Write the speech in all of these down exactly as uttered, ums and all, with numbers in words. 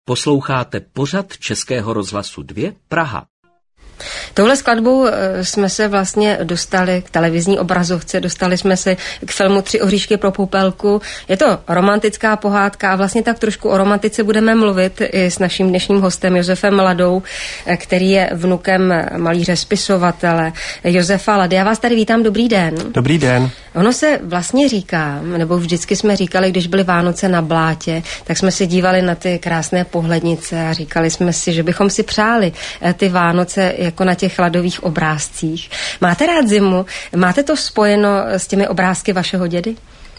Posloucháte pořad Českého rozhlasu dva Praha. Touhle skladbou jsme se vlastně dostali k televizní obrazovce, dostali jsme se k filmu Tři oříšky pro Popelku. Je to romantická pohádka a vlastně tak trošku o romantice budeme mluvit i s naším dnešním hostem Josefem Ladou, který je vnukem malíře spisovatele Josefa Lady. Já vás tady vítám, dobrý den. Dobrý den. Ono se vlastně říká, nebo vždycky jsme říkali, když byly Vánoce na Blátě, tak jsme se dívali na ty krásné pohlednice a říkali jsme si, že bychom si přáli ty Vánoce jako na těch ladových obrázcích. Máte rád zimu? Máte to spojeno s těmi obrázky vašeho dědy?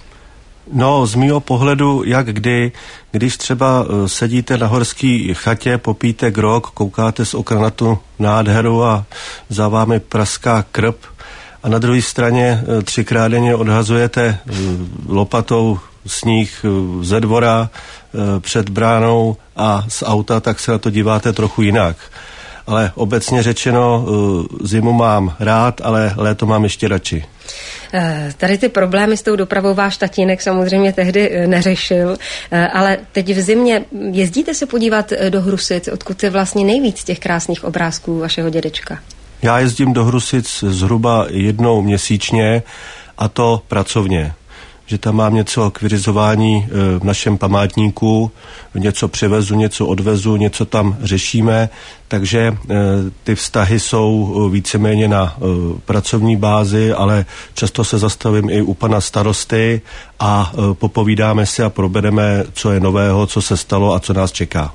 No, z mýho pohledu, jak kdy, když třeba sedíte na horský chatě, popíte grog, koukáte z okna na tu nádheru a za vámi praská krb a na druhé straně třikrát denně odhazujete lopatou sníh ze dvora před bránou a z auta, tak se na to díváte trochu jinak. Ale obecně řečeno, zimu mám rád, ale léto mám ještě radši. Tady ty problémy s tou dopravou váš tatínek samozřejmě tehdy neřešil, ale teď v zimě jezdíte se podívat do Hrusic, odkud je vlastně nejvíc těch krásných obrázků vašeho dědečka? Já jezdím do Hrusic zhruba jednou měsíčně, a to pracovně. Že tam mám něco k vyřizování v našem památníku, něco přivezu, něco odvezu, něco tam řešíme, takže ty vztahy jsou víceméně na pracovní bázi, ale často se zastavím i u pana starosty a popovídáme si a probereme, co je nového, co se stalo a co nás čeká.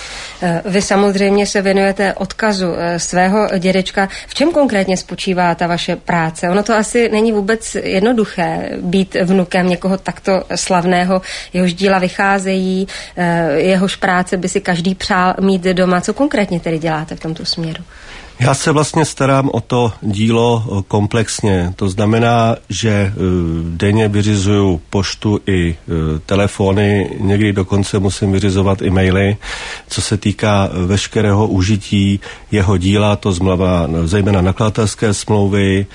Vy samozřejmě se věnujete odkazu svého dědečka. V čem konkrétně spočívá ta vaše práce? Ono to asi není vůbec jednoduché být vnukem někoho takto slavného, jehož díla vycházejí, jehož práce by si každý přál mít doma. Co konkrétně tedy děláte v tomto směru? Já se vlastně starám o to dílo komplexně. To znamená, že denně vyřizuju poštu i telefony, někdy dokonce musím vyřizovat i maily, co se týká veškerého užití jeho díla, to znamená zejména nakladatelské smlouvy,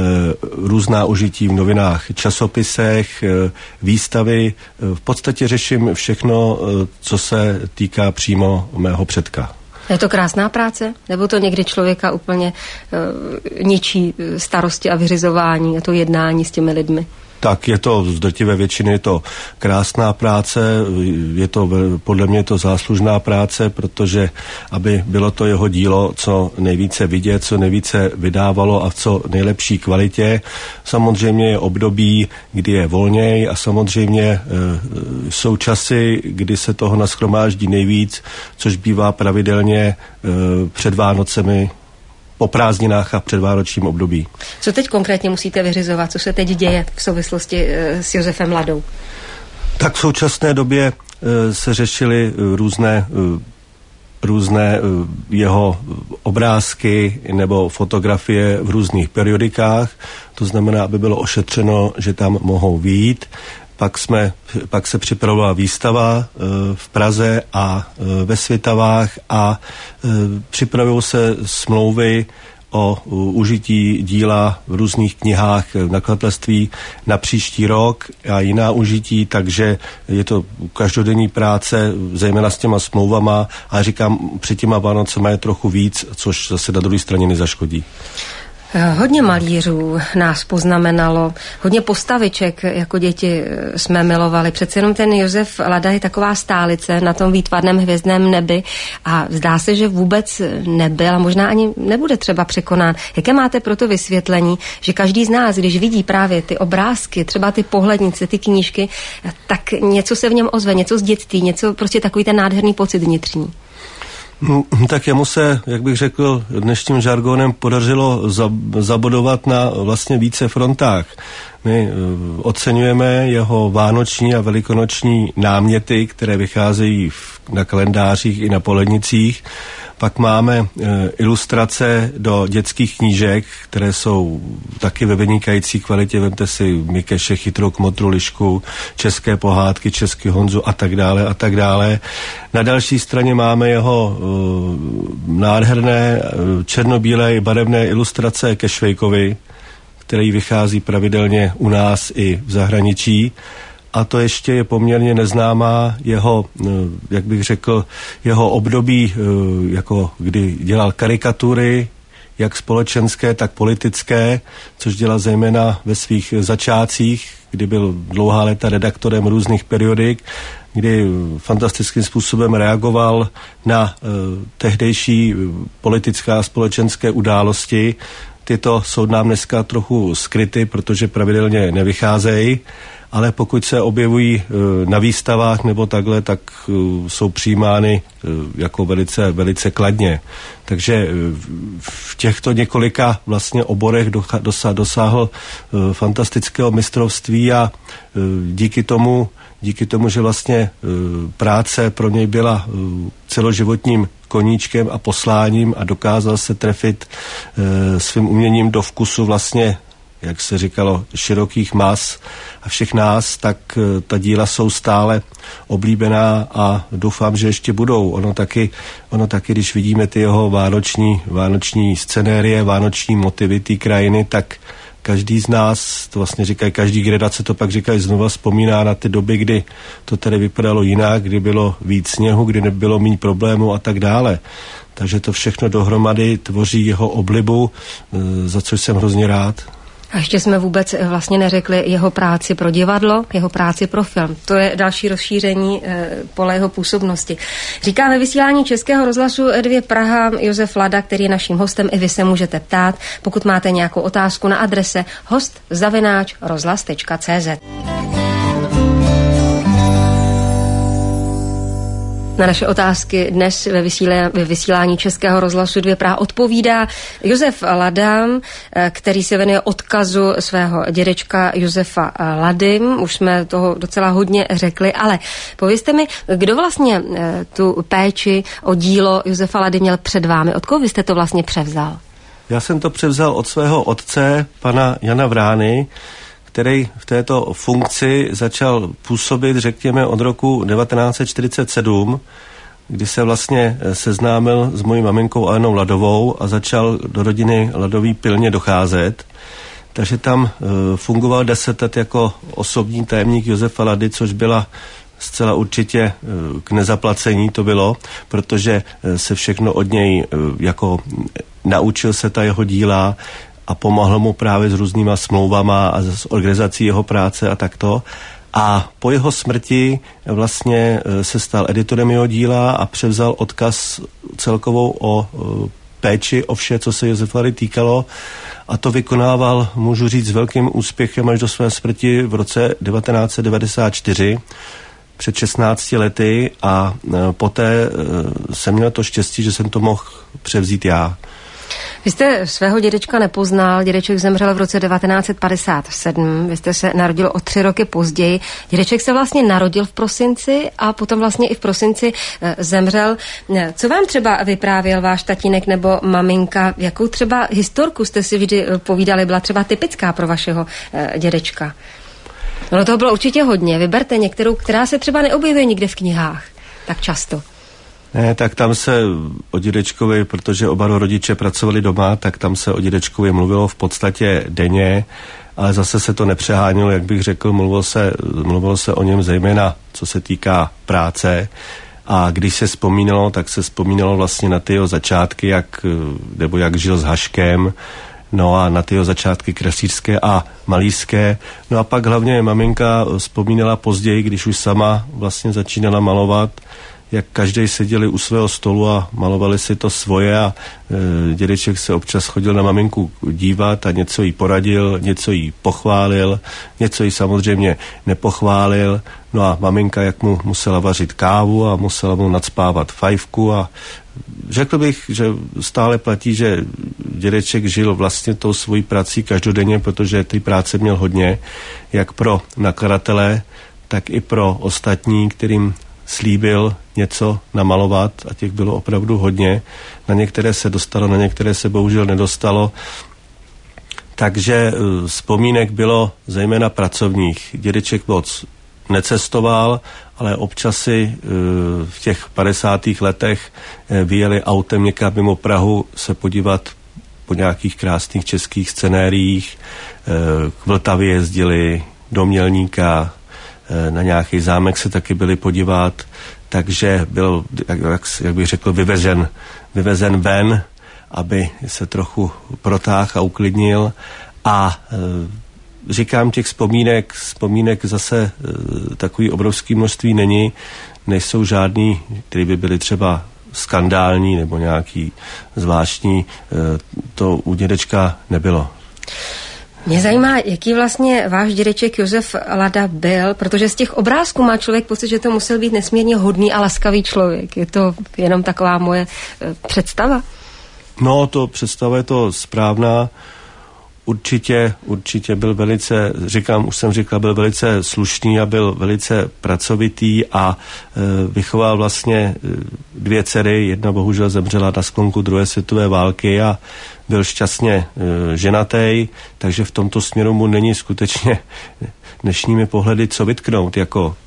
různá užití v novinách, časopisech, výstavy. V podstatě řeším všechno, co se týká přímo mého předka. Je to krásná práce? Nebo to někdy člověka úplně uh, ničí starosti a vyřizování a to jednání s těmi lidmi? Tak je to z drtivé většiny je to krásná práce, je to podle mě je to záslužná práce, protože aby bylo to jeho dílo co nejvíce vidět, co nejvíce vydávalo a v co nejlepší kvalitě. Samozřejmě je období, kdy je volněj a samozřejmě e, jsou časy, kdy se toho nashromáždí nejvíc, což bývá pravidelně e, před Vánocemi, po prázdninách a předvánočním období. Co teď konkrétně musíte vyřizovat? Co se teď děje v souvislosti e, s Josefem Ladou? Tak v současné době e, se řešily různé, e, různé e, jeho obrázky nebo fotografie v různých periodikách. To znamená, aby bylo ošetřeno, že tam mohou vyjít. Pak, jsme, pak se připravovala výstava e, v Praze a e, ve Svitavách a e, připravují se smlouvy o uh, užití díla v různých knihách v nakladatelství na příští rok a jiná užití, takže je to každodenní práce, zejména s těma smlouvama, a říkám, před těma Vánocema je trochu víc, což zase na druhé straně nezaškodí. Hodně malířů nás poznamenalo, hodně postaviček jako děti jsme milovali. Přece jenom ten Josef Lada je taková stálice na tom výtvarném hvězdném nebi a zdá se, že vůbec nebyl a možná ani nebude třeba překonán. Jaké máte proto vysvětlení, že každý z nás, když vidí právě ty obrázky, třeba ty pohlednice, ty knížky, tak něco se v něm ozve, něco z dětství, něco prostě takový ten nádherný pocit vnitřní? Tak jemu se, jak bych řekl, dnešním žargonem podařilo zabodovat na vlastně více frontách. My oceňujeme jeho vánoční a velikonoční náměty, které vycházejí na kalendářích i na pohlednicích. Pak máme e, ilustrace do dětských knížek, které jsou taky ve vynikající kvalitě. Vemte si Mikeše, Chytrou kmotru, Lišku, české pohádky, Český Honzu a tak dále a tak dále. Na další straně máme jeho e, nádherné e, černobílé i barevné ilustrace ke Švejkovi, který vychází pravidelně u nás i v zahraničí. a to ještě je poměrně neznámá jeho, jak bych řekl, jeho období, jako kdy dělal karikatury, jak společenské, tak politické, což dělal zejména ve svých začátcích, kdy byl dlouhá léta redaktorem různých periodik, kdy fantastickým způsobem reagoval na uh, tehdejší politické a společenské události. Tyto jsou nám dneska trochu skryty, protože pravidelně nevycházejí, ale pokud se objevují uh, na výstavách nebo takhle, tak uh, jsou přijímány uh, jako velice, velice kladně. Takže uh, v těchto několika vlastně oborech docha, dosa, dosáhl uh, fantastického mistrovství a uh, díky tomu Díky tomu, že vlastně uh, práce pro něj byla uh, celoživotním koníčkem a posláním a dokázal se trefit uh, svým uměním do vkusu vlastně, jak se říkalo, širokých mas a všech nás, tak uh, ta díla jsou stále oblíbená a doufám, že ještě budou. Ono taky, ono taky když vidíme ty jeho vánoční, vánoční scenérie, vánoční motivy té krajiny, tak každý z nás, to vlastně říkají, každý generace to pak říkají znova, vzpomíná na ty doby, kdy to tady vypadalo jinak, kdy bylo víc sněhu, kdy nebylo méně problémů a tak dále. Takže to všechno dohromady tvoří jeho oblibu, za což jsem hrozně rád. A ještě jsme vůbec vlastně neřekli jeho práci pro divadlo, jeho práci pro film. To je další rozšíření e, pole jeho působnosti. Říká ve vysílání Českého rozhlasu dvě Praha Josef Lada, který je naším hostem. I vy se můžete ptát, pokud máte nějakou otázku na adrese host zavináč rozhlas tečka cé zet. Na naše otázky dnes ve vysílání, ve vysílání Českého rozhlasu dvě Praha odpovídá Josef Lada, který se věnuje odkazu svého dědečka Josefa Lady. Už jsme toho docela hodně řekli, ale povězte mi, kdo vlastně tu péči o dílo Josefa Lady měl před vámi? Od koho vy jste to vlastně převzal? Já jsem to převzal od svého otce, pana Jana Vrány, který v této funkci začal působit, řekněme, od roku devatenáct set čtyřicet sedm, kdy se vlastně seznámil s mojí maminkou Alenou Ladovou a začal do rodiny Ladový pilně docházet. Takže tam uh, fungoval deset let jako osobní tajemník Josefa Lady, což byla zcela určitě uh, k nezaplacení to bylo, protože uh, se všechno od něj uh, jako naučil se ta jeho díla, a pomohl mu právě s různýma smlouvama a s organizací jeho práce a takto. A po jeho smrti vlastně se stal editorem jeho díla a převzal odkaz celkovou o péči o vše, co se Josefa Lady týkalo. A to vykonával, můžu říct, s velkým úspěchem až do své smrti v roce devatenáct set devadesát čtyři, před šestnácti lety, a poté jsem měl to štěstí, že jsem to mohl převzít já. Vy jste svého dědečka nepoznal, dědeček zemřel v roce devatenáct set padesát sedm, vy jste se narodil o tři roky později. Dědeček se vlastně narodil v prosinci a potom vlastně i v prosinci e, zemřel. Co vám třeba vyprávěl váš tatínek nebo maminka? Jakou třeba historku jste si vždy povídali, byla třeba typická pro vašeho e, dědečka? No toho bylo určitě hodně. Vyberte některou, která se třeba neobjevuje nikde v knihách tak často. Ne, tak tam se o dědečkovi, protože oba rodiče pracovali doma, tak tam se o dědečkovi mluvilo v podstatě denně, ale zase se to nepřehánilo, jak bych řekl, mluvilo se, mluvilo se o něm zejména, co se týká práce. A když se vzpomínalo, tak se vzpomínalo vlastně na ty jeho začátky, jak, nebo jak žil s Haškem, no a na ty jeho začátky kreslířské a malířské. No a pak hlavně maminka vzpomínala později, když už sama vlastně začínala malovat, jak každý seděli u svého stolu a malovali si to svoje a e, dědeček se občas chodil na maminku dívat a něco jí poradil, něco jí pochválil, něco jí samozřejmě nepochválil. No a maminka, jak mu musela vařit kávu a musela mu nacpávat fajfku, a řekl bych, že stále platí, že dědeček žil vlastně tou svojí prací každodenně, protože ty práce měl hodně, jak pro nakladatele, tak i pro ostatní, kterým slíbil něco namalovat, a těch bylo opravdu hodně. Na některé se dostalo, na některé se bohužel nedostalo. Takže vzpomínek bylo zejména pracovních. Dědeček moc necestoval, ale občas si v těch padesátých letech vyjeli autem někam mimo Prahu se podívat po nějakých krásných českých scenériích. K Vltavě jezdili, do Mělníka, na nějaký zámek se taky byli podívat, takže byl, jak, jak bych řekl, vyvezen, vyvezen ven, aby se trochu protáhl a uklidnil. A e, říkám, těch vzpomínek, vzpomínek zase e, takový obrovský množství není, nejsou žádný, které by byly třeba skandální nebo nějaký zvláštní, e, to u dědečka nebylo. Mě zajímá, jaký vlastně váš dědeček Josef Lada byl, protože z těch obrázků má člověk pocit, že to musel být nesmírně hodný a laskavý člověk. Je to jenom taková moje e, představa? No, to představa je to správná. Určitě, určitě byl velice, říkám, už jsem říkal, byl velice slušný a byl velice pracovitý a e, vychoval vlastně dvě dcery, jedna bohužel zemřela na sklonku druhé světové války a byl šťastně e, ženatý, takže v tomto směru mu není skutečně dnešními pohledy co vytknout, jako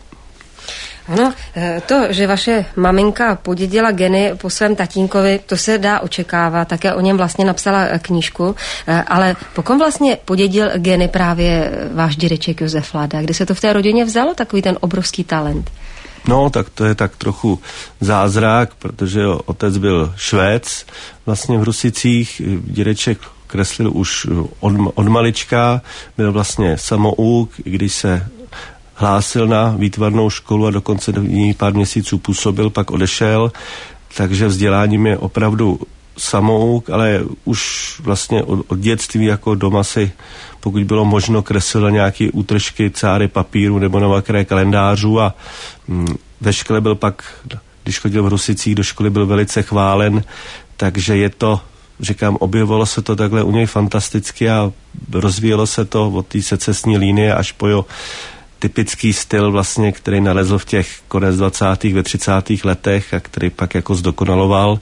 ano, to, že vaše maminka podědila geny po svém tatínkovi, to se dá očekávat, také o něm vlastně napsala knížku, ale pokud vlastně podědil geny právě váš dědeček Josef Lada, kde se to v té rodině vzalo, takový ten obrovský talent? No, tak to je tak trochu zázrak, protože otec byl Švéd, vlastně v Rusicích, dědeček kreslil už od, od malička, byl vlastně samouk, když se hlásil na výtvarnou školu a dokonce do ní pár měsíců působil, pak odešel, takže vzděláním je opravdu samouk, ale už vlastně od, od dětství jako doma si, pokud bylo možno, kreslil nějaké útržky, cáry papíru nebo novakré kalendářů a hm, ve škole byl pak, když chodil v Rusicích do školy, byl velice chválen, takže je to, říkám, objevilo se to takhle u něj fantasticky a rozvíjelo se to od té secesní linie až po jo typický styl vlastně, který nalezl v těch konec dvacátých ve třicátých letech a který pak jako zdokonaloval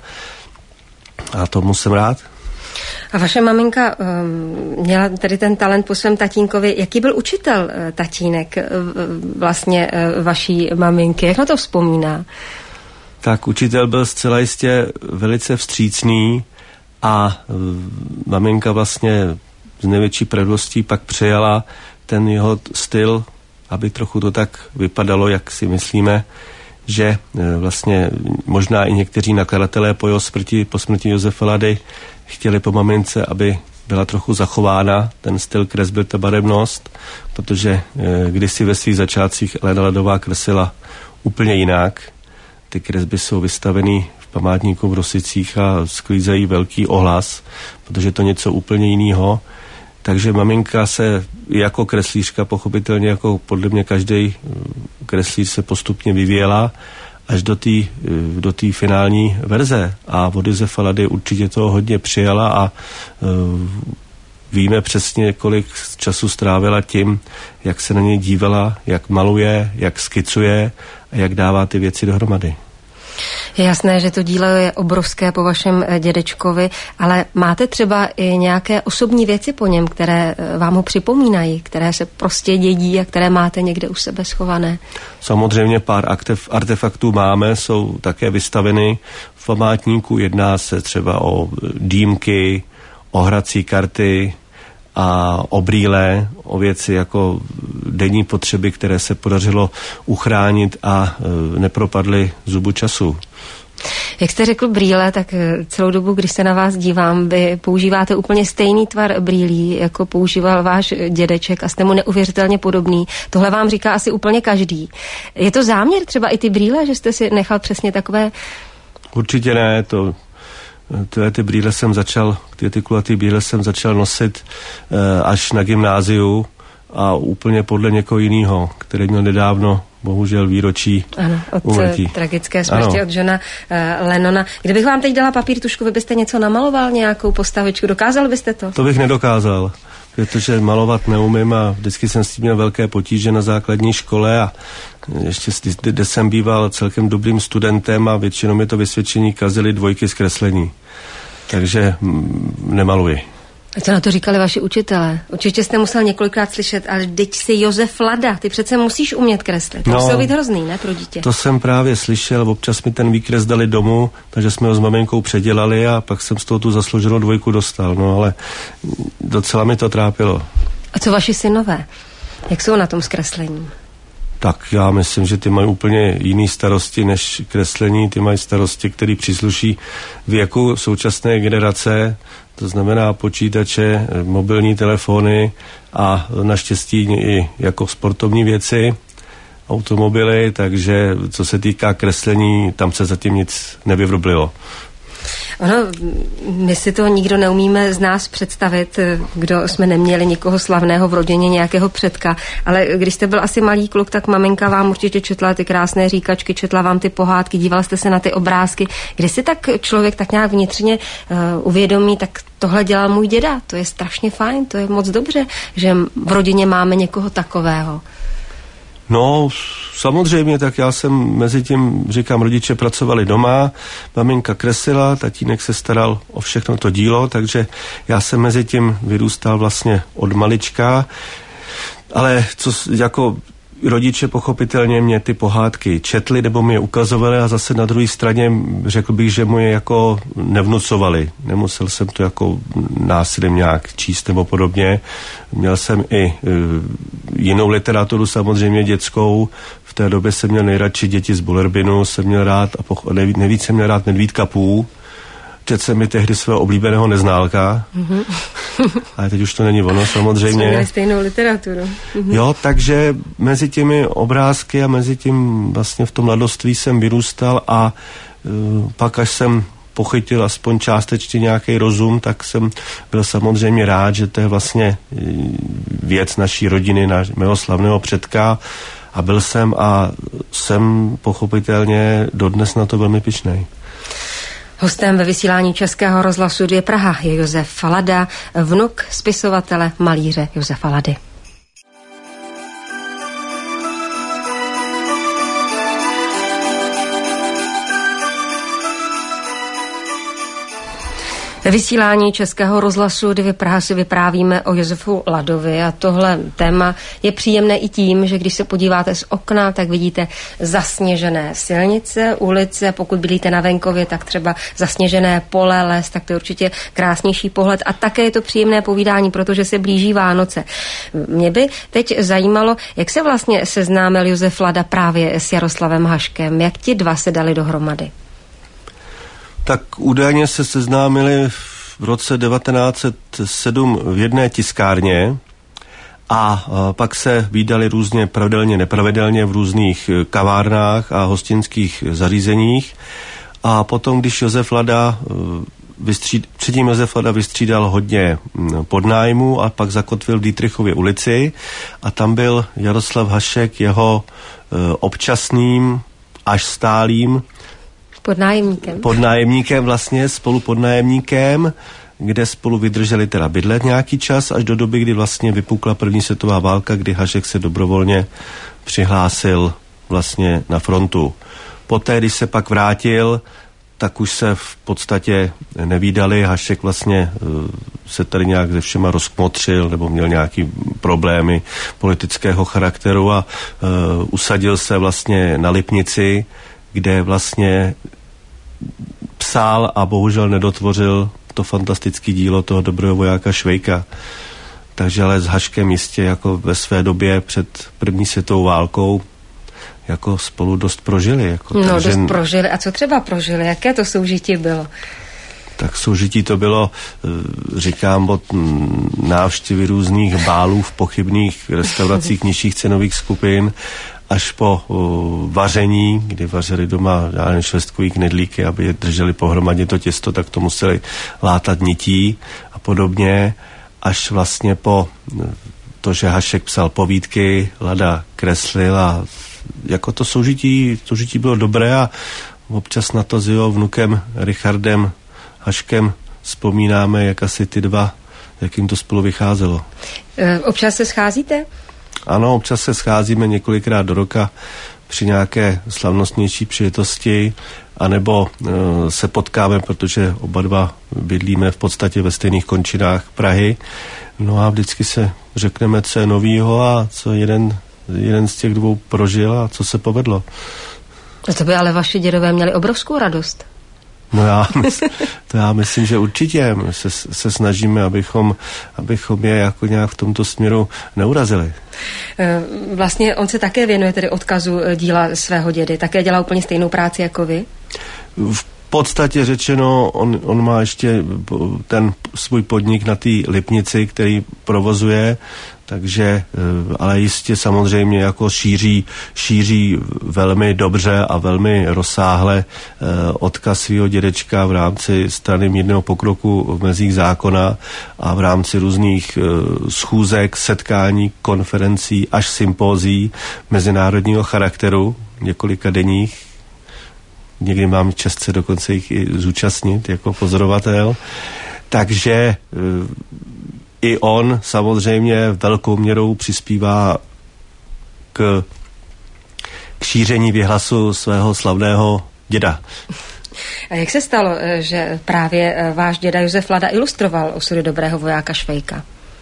a tomu jsem rád. A vaše maminka um, měla tedy ten talent po svém tatínkovi. Jaký byl učitel uh, tatínek uh, vlastně uh, vaší maminky? Jak na to vzpomíná? Tak učitel byl zcela jistě velice vstřícný a uh, maminka vlastně z největší predostí pak přejala ten jeho styl, aby trochu to tak vypadalo, jak si myslíme, že vlastně možná i někteří nakladatelé po jeho smrti, po smrti Josefa Lady chtěli po mamince, aby byla trochu zachována ten styl kresby, ta barevnost, protože kdysi ve svých začátcích Elena Ladová kreslila úplně jinak. Ty kresby jsou vystaveny v památníku v Rosicích a sklízejí velký ohlas, protože to něco úplně jiného. Takže maminka se jako kreslířka, pochopitelně jako podle mě každý kreslíř, se postupně vyvíjela až do té do té finální verze. A od Josefa Lady určitě toho hodně přijala a uh, víme přesně, kolik času strávila tím, jak se na něj dívala, jak maluje, jak skicuje a jak dává ty věci dohromady. Je jasné, že to dílo je obrovské po vašem dědečkovi, ale máte třeba i nějaké osobní věci po něm, které vám ho připomínají, které se prostě dědí a které máte někde u sebe schované? Samozřejmě pár artefaktů máme, jsou také vystaveny v památníku. Jedná se třeba o dýmky, o hrací karty a o brýle, o věci jako denní potřeby, které se podařilo uchránit a e, nepropadly zubu času. Jak jste řekl brýle, tak celou dobu, když se na vás dívám, vy používáte úplně stejný tvar brýlí, jako používal váš dědeček a jste mu neuvěřitelně podobný. Tohle vám říká asi úplně každý. Je to záměr třeba i ty brýle, že jste si nechal přesně takové? Určitě ne, to Tyhle ty brýle jsem začal, ty, ty kulatý brýle jsem začal nosit e, až na gymnáziu a úplně podle někoho jiného, který měl nedávno bohužel výročí ano, od úmrtí. Tragické smrti ano. Od Johna uh, Lennona. Kdybych vám teď dala papír, tušku, vy byste něco namaloval, nějakou postavičku, dokázal byste to? To bych nedokázal, protože malovat neumím a vždycky jsem s tím měl velké potíže na základní škole a ještě kde jsem býval celkem dobrým studentem a většinou mi to vysvědčení kazily dvojky z kreslení. Takže mm, nemaluji. A co na to říkali vaši učitelé? Určitě jste musel několikrát slyšet, ale teď jsi Josef Lada, ty přece musíš umět kreslit. To no, muselo být hrozný, ne, pro dítě? To jsem právě slyšel, občas mi ten výkres dali domů, takže jsme ho s maminkou předělali a pak jsem z toho tu zaslouženou dvojku dostal, no ale docela mi to trápilo. A co vaši synové? Jak jsou na tom s kreslením? Tak já myslím, že ty mají úplně jiný starosti než kreslení, ty mají starosti, které přísluší věku současné generace, to znamená počítače, mobilní telefony a naštěstí i jako sportovní věci, automobily, takže co se týká kreslení, tam se zatím nic nevyvrublilo. Ono, my si to nikdo neumíme z nás představit, kdo jsme neměli nikoho slavného v rodině, nějakého předka, ale když jste byl asi malý kluk, tak maminka vám určitě četla ty krásné říkačky, četla vám ty pohádky, díval jste se na ty obrázky. Kdy si tak člověk tak nějak vnitřně uh, uvědomí, tak tohle dělal můj děda, to je strašně fajn, to je moc dobře, že v rodině máme někoho takového. No, samozřejmě, tak já jsem mezi tím, říkám, rodiče pracovali doma, maminka kreslila, tatínek se staral o všechno to dílo, takže já jsem mezi tím vyrůstal vlastně od malička, ale co jako rodiče pochopitelně mě ty pohádky četli nebo mi je ukazovali a zase na druhé straně řekl bych, že mu je jako nevnucovali. Nemusel jsem to jako násilím nějak číst nebo podobně. Měl jsem i uh, jinou literaturu, samozřejmě dětskou. V té době jsem měl nejradši Děti z Bullerbinu, jsem měl rád a poch- nejvíc jsem měl rád Medvídka Pů. Četl jsem mi tehdy svého oblíbeného Neználka, mm-hmm. ale teď už to není ono, samozřejmě. Jsme měli stejnou literaturu. Mm-hmm. Jo, takže mezi těmi obrázky a mezi tím vlastně v tom mladoství jsem vyrůstal a uh, pak až jsem pochytil aspoň částečně nějaký rozum, tak jsem byl samozřejmě rád, že to je vlastně věc naší rodiny, naš, mého slavného předka a byl jsem a jsem pochopitelně dodnes na to velmi pyšnej. Hostem ve vysílání Českého rozhlasu dvě Praha je Josef Lada, vnuk spisovatele, malíře Josefa Lady. Ve vysílání Českého rozhlasu dvě Praha si vyprávíme o Josefu Ladovi a tohle téma je příjemné i tím, že když se podíváte z okna, tak vidíte zasněžené silnice, ulice, pokud bydlíte na venkově, tak třeba zasněžené pole, les, tak to je určitě krásnější pohled a také je to příjemné povídání, protože se blíží Vánoce. Mě by teď zajímalo, jak se vlastně seznámil Josef Lada právě s Jaroslavem Haškem, jak ti dva se dali dohromady? Tak údajně se seznámili v roce devatenáct set sedm v jedné tiskárně a pak se vídali různě pravidelně, nepravidelně v různých kavárnách a hostinských zařízeních. A potom, když Josef Lada vystříd, předtím Josef Lada vystřídal hodně podnájmu a pak zakotvil v Dietrichově ulici a tam byl Jaroslav Hašek jeho občasným až stálým Podnájemníkem. Podnájemníkem vlastně, spolu podnájemníkem, kde spolu vydrželi teda bydlet nějaký čas, až do doby, kdy vlastně vypukla první světová válka, kdy Hašek se dobrovolně přihlásil vlastně na frontu. Poté, když se pak vrátil, tak už se v podstatě nevídali. Hašek vlastně se tady nějak se všema rozkmotřil nebo měl nějaký problémy politického charakteru a uh, usadil se vlastně na Lipnici, kde vlastně psal a bohužel nedotvořil to fantastické dílo toho dobrého vojáka Švejka. Takže ale s Haškem jistě jako ve své době před první světovou válkou jako spolu dost prožili. Jako, no takže, dost prožili. A co třeba prožili? Jaké to soužití bylo? Tak soužití to bylo, říkám, od návštěvy různých bálů v pochybných restauracích nižších cenových skupin až po uh, vaření, kdy vařili doma žádné švestkový knedlíky, aby je drželi pohromadě to těsto, tak to museli látat nití a podobně, až vlastně po to, že Hašek psal povídky, Lada kreslil a jako to soužití, soužití bylo dobré a občas na to s jeho vnukem Richardem Haškem vzpomínáme, jak asi ty dva, jak jim to spolu vycházelo. E, občas se scházíte? Ano, občas se scházíme několikrát do roka při nějaké slavnostnější přijetosti, anebo e, se potkáme, protože oba dva bydlíme v podstatě ve stejných končinách Prahy. No a vždycky se řekneme, co je novýho a co jeden, jeden z těch dvou prožil a co se povedlo. To by ale vaši dědové měli obrovskou radost. No já, mysl, to já myslím, že určitě se, se snažíme, abychom, abychom je jako nějak v tomto směru neurazili. Vlastně on se také věnuje tedy odkazu díla svého dědy. Také dělá úplně stejnou práci jako vy? V podstatě řečeno, on, on má ještě ten svůj podnik na té Lipnici, který provozuje, takže, ale jistě samozřejmě jako šíří, šíří velmi dobře a velmi rozsáhle odkaz svého dědečka v rámci strany mírného pokroku v mezích zákona a v rámci různých schůzek, setkání, konferencí až sympózií mezinárodního charakteru, několika denních. Někdy mám čest se dokonce jich i zúčastnit jako pozorovatel. Takže i on samozřejmě velkou měrou přispívá k, k šíření věhlasu svého slavného děda. A jak se stalo, že právě váš děda Josef Lada ilustroval osudy dobrého vojáka Švejka?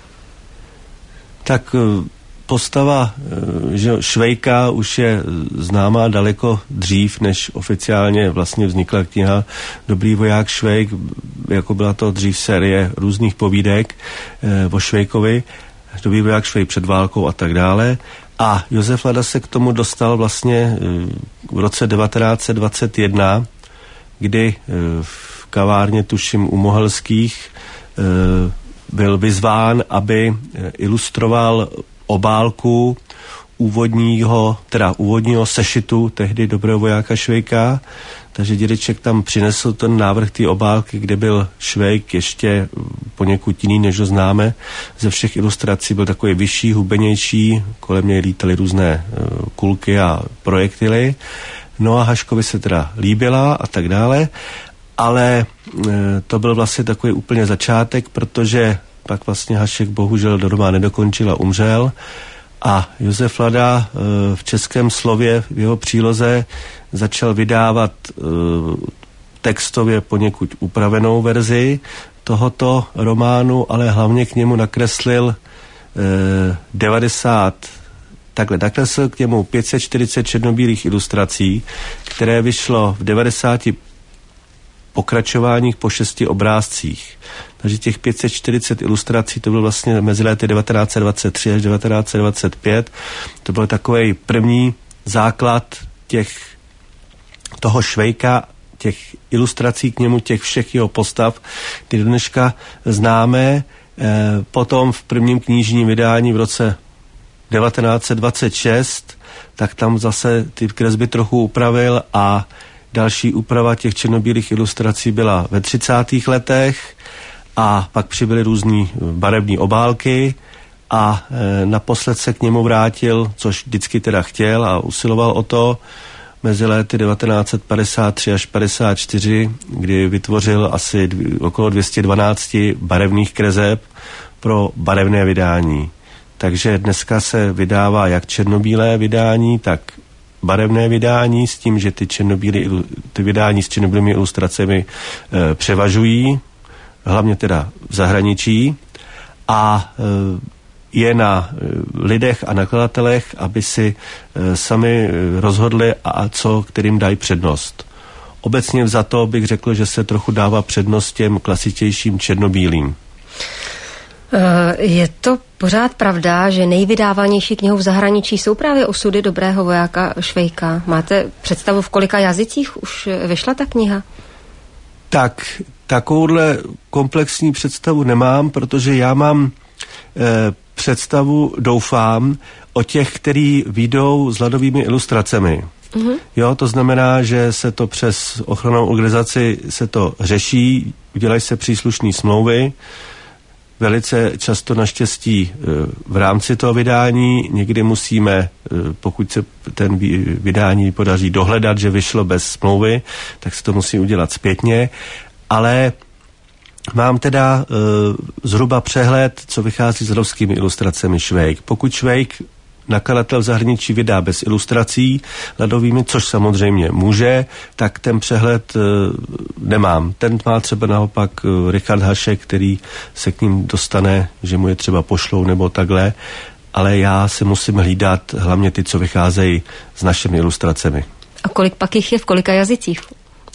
Tak postava že Švejka už je známá daleko dřív, než oficiálně vlastně vznikla kniha Dobrý voják Švejk, jako byla to dřív série různých povídek eh, o Švejkovi, Dobrý voják Švejk před válkou a tak dále. A Josef Lada se k tomu dostal vlastně eh, v roce devatenáct set dvacet jedna, kdy eh, v kavárně, tuším u Mohelských, eh, byl vyzván, aby ilustroval obálku úvodního, teda úvodního sešitu tehdy Dobrého vojáka Švejka, takže dědeček tam přinesl ten návrh té obálky, kde byl Švejk ještě poněkud jiný, než ho známe. Ze všech ilustrací byl takový vyšší, hubenější, kolem něj lítaly různé kulky a projektily. No a Haškovi se teda líbila a tak dále, ale to byl vlastně takový úplně začátek, protože pak vlastně Hašek bohužel doma nedokončil a umřel a Josef Lada v Českém slově v jeho příloze začal vydávat textově poněkud upravenou verzi tohoto románu, ale hlavně k němu nakreslil devadesát takhle, nakreslil k němu pět set čtyřicet černobílých ilustrací, které vyšlo v devadesáti pokračováních po šesti obrázcích. Takže těch pět set čtyřicet ilustrací, to bylo vlastně mezi lety devatenáct set dvacet tři až devatenáct set dvacet pět. To byl takový první základ těch, toho Švejka, těch ilustrací k němu, těch všech jeho postav, ty dneška známe. E, potom v prvním knižním vydání v roce devatenáct set dvacet šest, tak tam zase ty kresby trochu upravil a další úprava těch černobílých ilustrací byla ve třicátých letech a pak přibyly různý barevné obálky a e, naposled se k němu vrátil, což vždycky teda chtěl a usiloval o to, mezi lety devatenáct set padesát tři až padesát čtyři, kdy vytvořil asi dvě, okolo dvě stě dvanáct barevných kreseb pro barevné vydání. Takže dneska se vydává jak černobílé vydání, tak barevné vydání s tím, že ty, ty vydání s černobílými ilustracemi e, převažují, hlavně teda v zahraničí, a e, je na e, lidech a nakladatelech, aby si e, sami rozhodli, a co kterým dají přednost. Obecně vzato bych řekl, že se trochu dává přednost těm klasičtějším černobílým. Je to pořád pravda, že nejvydávanější knihou v zahraničí jsou právě osudy dobrého vojáka Švejka? Máte představu, v kolika jazycích už vyšla ta kniha? Tak, takovouhle komplexní představu nemám, protože já mám e, představu, doufám, o těch, který vyjdou s Ladovými ilustracemi. Mm-hmm. Jo, to znamená, že se to přes ochrannou organizaci se to řeší, udělají se příslušné smlouvy, velice často naštěstí v rámci toho vydání, někdy musíme, pokud se ten vydání podaří dohledat, že vyšlo bez smlouvy, tak se to musí udělat zpětně, ale mám teda zhruba přehled, co vychází s ladovskými ilustracemi Švejk. Pokud Švejk nakladatel v zahraničí vydá bez ilustrací ladovými, což samozřejmě může, tak ten přehled e, nemám. Ten má třeba naopak e, Richard Hašek, který se k ním dostane, že mu je třeba pošlou nebo takhle, ale já si musím hlídat hlavně ty, co vycházejí s našimi ilustracemi. A kolik pak jich je, v kolika jazycích?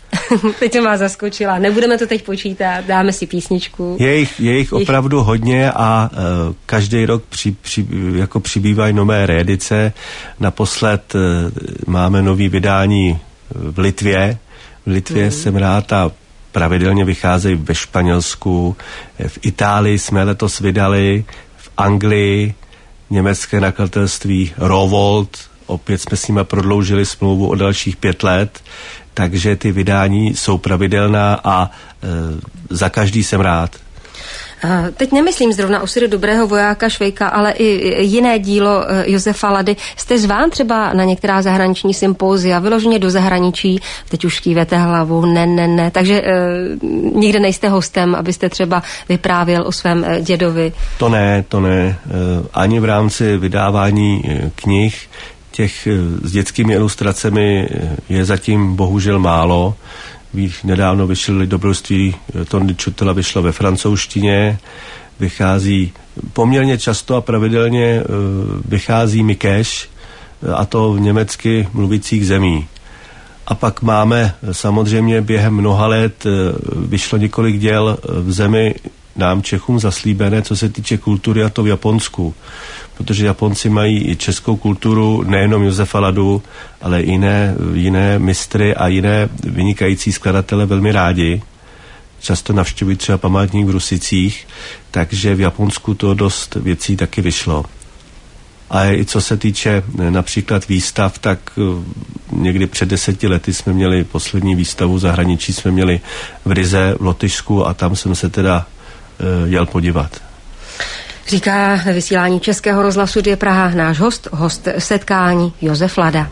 Teď jsem vás zaskočila. Nebudeme to teď počítat, dáme si písničku. Je jich, je jich opravdu hodně a uh, každý rok při, při, jako přibývají nové reedice. Naposled uh, máme nový vydání v Litvě. V Litvě mm. jsem rád a pravidelně vycházejí ve Španělsku. V Itálii jsme letos vydali, v Anglii, německé nakladatelství Rowohlt. Opět jsme s nimi prodloužili smlouvu o dalších pět let. Takže ty vydání jsou pravidelná a e, za každý jsem rád. Teď nemyslím zrovna Osudy dobrého vojáka Švejka, ale i jiné dílo Josefa Lady. Jste zván třeba na některá zahraniční sympózia, vyloženě do zahraničí, teď už kývete hlavu, ne, ne, ne, takže e, nikde nejste hostem, abyste třeba vyprávěl o svém dědovi. To ne, to ne, e, ani v rámci vydávání knih, těch s dětskými ilustracemi je zatím bohužel málo. Nedávno vyšlo Dobrodružství Tondy Čutela, vyšlo ve francouzštině, vychází poměrně často a pravidelně vychází Mikeš, a to v německy mluvících zemí. A pak máme samozřejmě během mnoha let vyšlo několik děl v zemi nám Čechům zaslíbené, co se týče kultury, a to v Japonsku. Protože Japonci mají i českou kulturu, nejenom Josefa Ladu, ale jiné, jiné mistry a jiné vynikající skladatele velmi rádi. Často navštěvují třeba památník v Rusicích, takže v Japonsku to dost věcí taky vyšlo. A i co se týče například výstav, tak někdy před deseti lety jsme měli poslední výstavu v zahraničí, jsme měli v Rize v Lotyšsku a tam jsem se teda uh, jel podívat. Říká ve vysílání Českého rozhlasu Dvě Praha náš host, host setkání Josef Lada.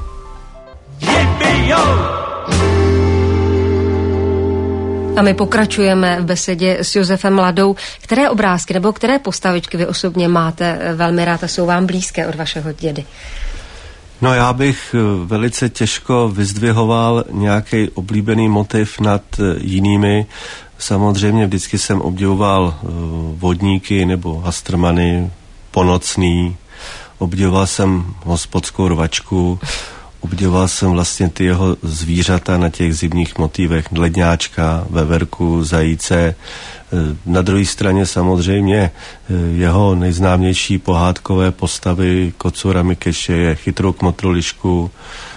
A my pokračujeme v besedě s Josefem Ladou. Které obrázky nebo které postavičky vy osobně máte velmi rád a jsou vám blízké od vašeho dědy? No já bych velice těžko vyzdvihoval nějaký oblíbený motiv nad jinými. Samozřejmě vždycky jsem obdivoval vodníky nebo Hastrmany, Ponocný, obdivoval jsem hospodskou rvačku, obdivoval jsem vlastně ty jeho zvířata na těch zimních motivech, ledňáčka, veverku, zajíce. Na druhé straně samozřejmě jeho nejznámější pohádkové postavy Kocoura Mikeše je Chytrou kmotrolišku,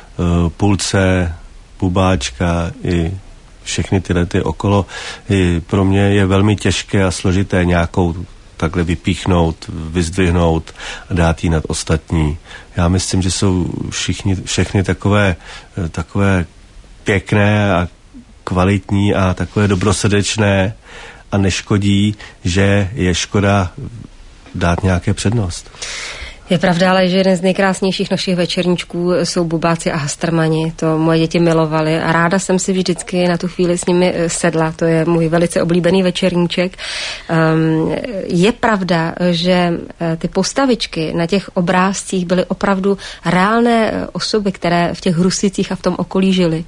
Pulce, Bubáčka i všechny tyhle ty okolo. I pro mě je velmi těžké a složité nějakou takhle vypíchnout, vyzdvihnout a dát jí nad ostatní. Já myslím, že jsou všichni, všechny takové, takové pěkné a kvalitní a takové dobrosrdečné a neškodí, že je škoda dát nějaké přednost. Je pravda, ale že jeden z nejkrásnějších našich večerníčků jsou Bubáci a Hastrmani. To moje děti milovaly a ráda jsem si vždycky na tu chvíli s nimi sedla. To je můj velice oblíbený večerníček. Um, je pravda, že ty postavičky na těch obrázcích byly opravdu reálné osoby, které v těch Rusicích a v tom okolí žily?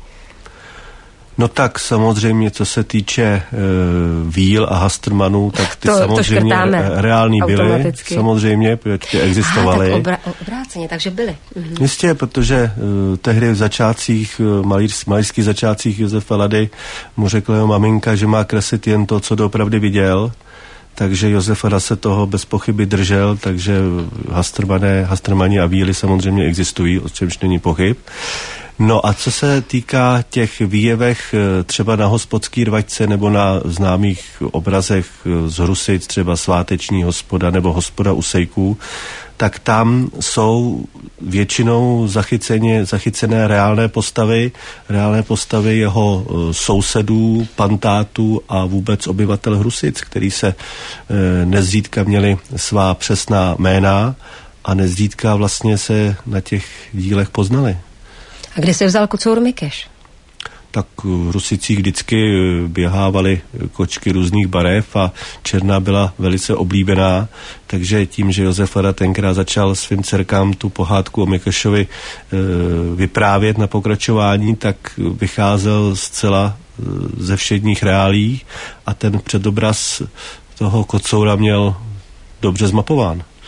No tak samozřejmě, co se týče e, víl a Hastrmanů, tak ty to, samozřejmě to reální byly, samozřejmě, protože existovaly. Ah, tak obra- obráceně, takže byly. Mhm. Jistě, protože e, tehdy v začátcích, malíř, malířských začátcích Josefa Lady mu řekla jeho maminka, že má kreslit jen to, co doopravdy viděl, takže Josef Lada se toho bez pochyby držel, takže Hastrmané, Hastrmani a víly samozřejmě existují, o čemž není pochyb. No a co se týká těch výjevech třeba na hospodský rvačce nebo na známých obrazech z Husic, třeba Sváteční hospoda nebo Hospoda u Sejků, tak tam jsou většinou zachyceně, zachycené reálné postavy, reálné postavy jeho sousedů, pantátů a vůbec obyvatel Husic, který se e, nezřídka měli svá přesná jména a nezřídka vlastně se na těch dílech poznali. A kde se vzal Kocour Mikeš? Tak v Rusicích vždycky běhávaly kočky různých barev a černá byla velice oblíbená, takže tím, že Josef Lada tenkrát začal svým dcerkám tu pohádku o Mikešovi e, vyprávět na pokračování, tak vycházel zcela ze všedních reálí a ten předobraz toho Kocoura měl dobře zmapován.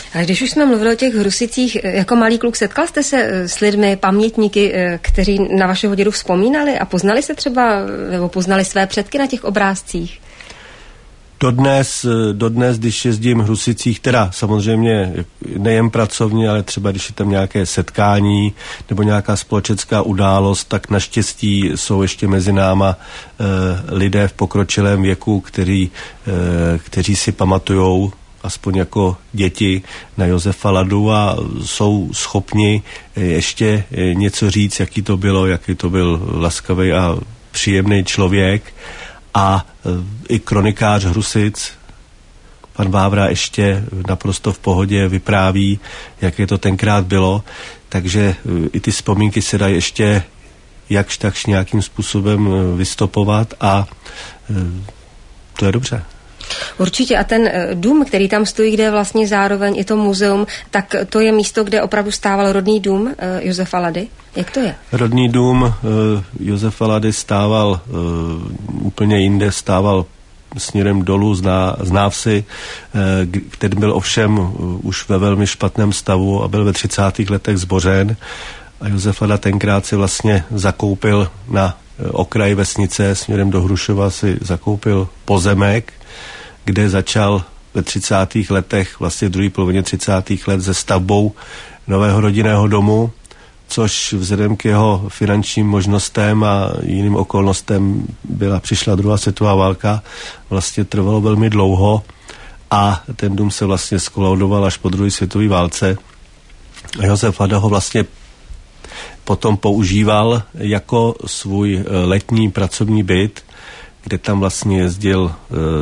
A když už jsme mluvili o těch Hrusicích, jako malý kluk, setkal jste se s lidmi, pamětníky, kteří na vašeho dědu vzpomínali a poznali se třeba, nebo poznali své předky na těch obrázcích? Dodnes, dodnes, když jezdím v Hrusicích, teda samozřejmě nejen pracovně, ale třeba když je tam nějaké setkání nebo nějaká společenská událost, tak naštěstí jsou ještě mezi náma e, lidé v pokročilém věku, kteří, e, kteří si pamatujou aspoň jako děti na Josefa Ladu a jsou schopni ještě něco říct, jaký to bylo, jaký to byl laskavý a příjemný člověk. A i kronikář Hrusic, pan Vávra, ještě naprosto v pohodě vypráví, jaké to tenkrát bylo, takže i ty vzpomínky se dají ještě jakž takž nějakým způsobem vystopovat a to je dobře. Určitě a ten dům, který tam stojí, kde je vlastně zároveň i to muzeum, tak to je místo, kde opravdu stával rodný dům Josefa Lady. Jak to je? Rodný dům uh, Josefa Lady stával uh, úplně jinde, stával směrem dolů z, ná, z návsi, uh, který byl ovšem uh, už ve velmi špatném stavu a byl ve třicátých letech zbořen. A Josef Lada tenkrát si vlastně zakoupil na uh, okraji vesnice směrem do Hrušova si zakoupil pozemek, kde začal ve třicátých letech, vlastně v druhé polovině třicátých let se stavbou nového rodinného domu, což vzhledem k jeho finančním možnostem a jiným okolnostem byla přišla druhá světová válka, vlastně trvalo velmi dlouho a ten dům se vlastně skolaudoval až po druhé světové válce. A Josef Lada ho vlastně potom používal jako svůj letní pracovní byt, kde tam vlastně jezdil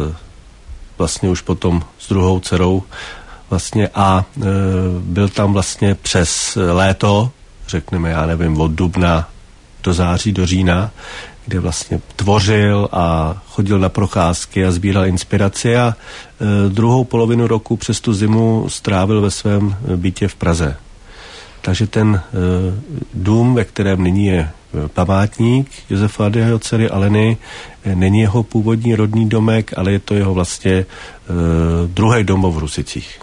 vlastně už potom s druhou dcerou vlastně a e, byl tam vlastně přes léto, řekneme, já nevím, od dubna do září, do října, kde vlastně tvořil a chodil na procházky a sbíral inspiraci a e, druhou polovinu roku přes tu zimu strávil ve svém bytě v Praze. Takže ten e, dům, ve kterém nyní je památník Josefa Lady a jeho dcery Aleny, není jeho původní rodný domek, ale je to jeho vlastně e, druhý domov v Hrusicích.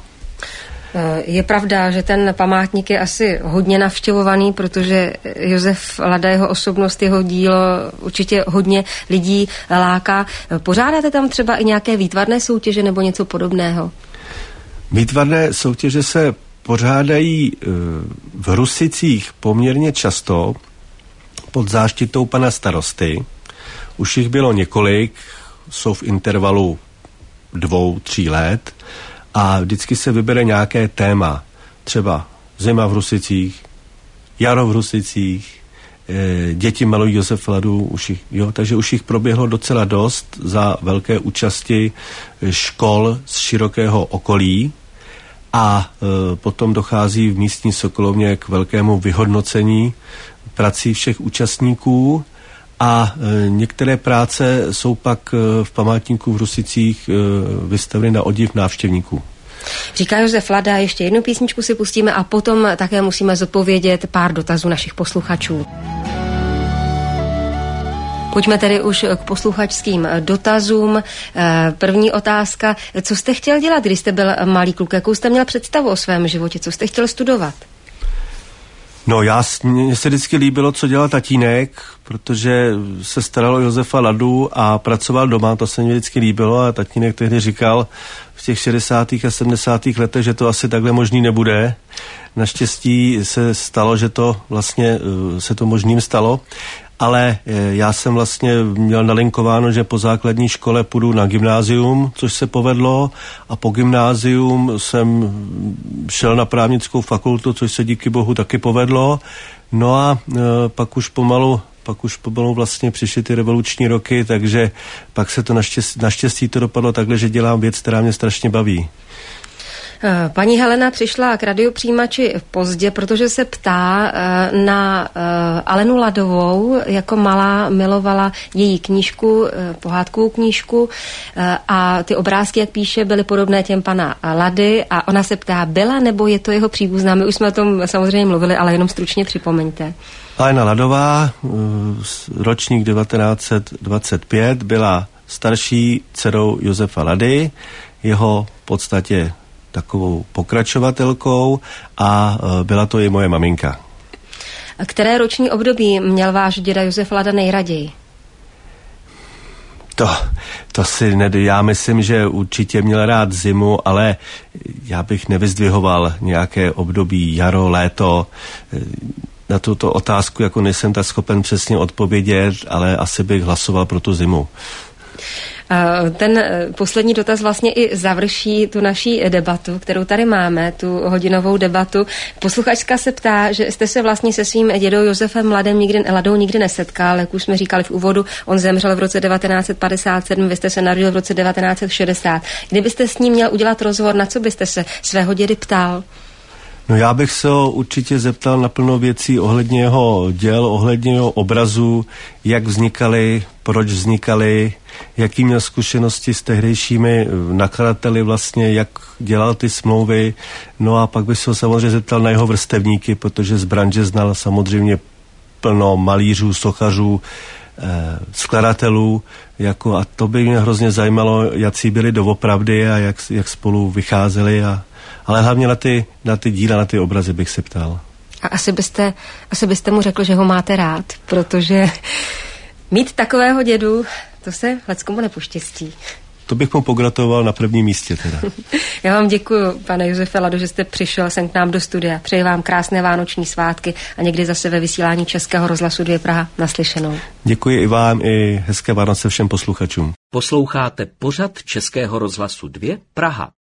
Je pravda, že ten památník je asi hodně navštěvovaný, protože Josef Lada, jeho osobnost, jeho dílo určitě hodně lidí láká. Pořádáte tam třeba i nějaké výtvarné soutěže nebo něco podobného? Výtvarné soutěže se pořádají e, v Hrusicích poměrně často pod záštitou pana starosty. Už jich bylo několik, jsou v intervalu dvou, tří let a vždycky se vybere nějaké téma. Třeba zima v Hrusicích, jaro v Hrusicích, e, děti malují Josefa Ladu, už jich, jo, takže už jich proběhlo docela dost za velké účasti škol z širokého okolí a e, potom dochází v místní sokolovně k velkému vyhodnocení prací všech účastníků a e, některé práce jsou pak e, v památníku v Hrusicích e, vystaveny na odiv návštěvníků. Říká Josef Lada, ještě jednu písničku si pustíme a potom také musíme zodpovědět pár dotazů našich posluchačů. Pojďme tedy už k posluchačským dotazům. První otázka, co jste chtěl dělat, když jste byl malý kluk? Jakou jste měl představu o svém životě? Co jste chtěl studovat? No, já, mně se vždycky líbilo, co dělal tatínek, protože se staralo Josefa Ladu a pracoval doma, to se mi vždycky líbilo a tatínek tehdy říkal v těch šedesátých a sedmdesátých letech, že to asi takhle možný nebude. Naštěstí se stalo, že to vlastně se to možným stalo, ale já jsem vlastně měl nalinkováno, že po základní škole půjdu na gymnázium, což se povedlo a po gymnázium jsem šel na právnickou fakultu, což se díky bohu taky povedlo. No a e, pak už pomalu pak už pomalu vlastně přišly ty revoluční roky, takže pak se to naštěstí, naštěstí to dopadlo takhle, že dělám věc, která mě strašně baví. Paní Helena přišla k radiopřijímači pozdě, protože se ptá na Alenu Ladovou. Jako malá milovala její knížku, pohádkovou knížku a ty obrázky, jak píše, byly podobné těm pana Lady a ona se ptá, byla nebo je to jeho příbuzná? My už jsme o tom samozřejmě mluvili, ale jenom stručně připomeňte. Alena Ladová, ročník devatenáct set dvacet pět, byla starší dcerou Josefa Lady, jeho v podstatě takovou pokračovatelkou a byla to i moje maminka. Které roční období měl váš děda Josef Lada nejraději? To, to si nedy, já myslím, že určitě měl rád zimu, ale já bych nevyzdvihoval nějaké období jaro, léto. Na tuto otázku jako nejsem tak schopen přesně odpovědět, ale asi bych hlasoval pro tu zimu. Ten poslední dotaz vlastně i završí tu naší debatu, kterou tady máme, tu hodinovou debatu. Posluchačka se ptá, že jste se vlastně se svým dědou Josefem Ladem nikdy, Ladou nikdy nesetkal, jak už jsme říkali v úvodu, on zemřel v roce devatenáct set padesát sedm, vy jste se narodil v roce devatenáct set šedesát. Kdybyste s ním měl udělat rozhovor, na co byste se svého dědy ptal? No já bych se ho určitě zeptal na plno věcí ohledně jeho děl, ohledně jeho obrazů, jak vznikaly, proč vznikaly, jaký měl zkušenosti s tehdejšími nakladateli vlastně, jak dělal ty smlouvy. No a pak bych se ho samozřejmě zeptal na jeho vrstevníky, protože z branže znal samozřejmě plno malířů, sochařů, eh, skladatelů, jako, a to by mě hrozně zajímalo, jaký byli doopravdy a jak, jak spolu vycházeli a ale hlavně na ty, na ty díla, na ty obrazy bych se ptal. A asi byste, asi byste mu řekl, že ho máte rád, protože mít takového dědu, to se leckomu nepoštěstí. To bych mu pogratuloval na prvním místě teda. Já vám děkuji, pane Josefe Lado, že jste přišel sem k nám do studia. Přeji vám krásné vánoční svátky a někdy zase ve vysílání Českého rozhlasu dva Praha naslyšenou. Děkuji i vám, i hezké Vánoce všem posluchačům. Posloucháte pořad Českého rozhlasu dva Praha.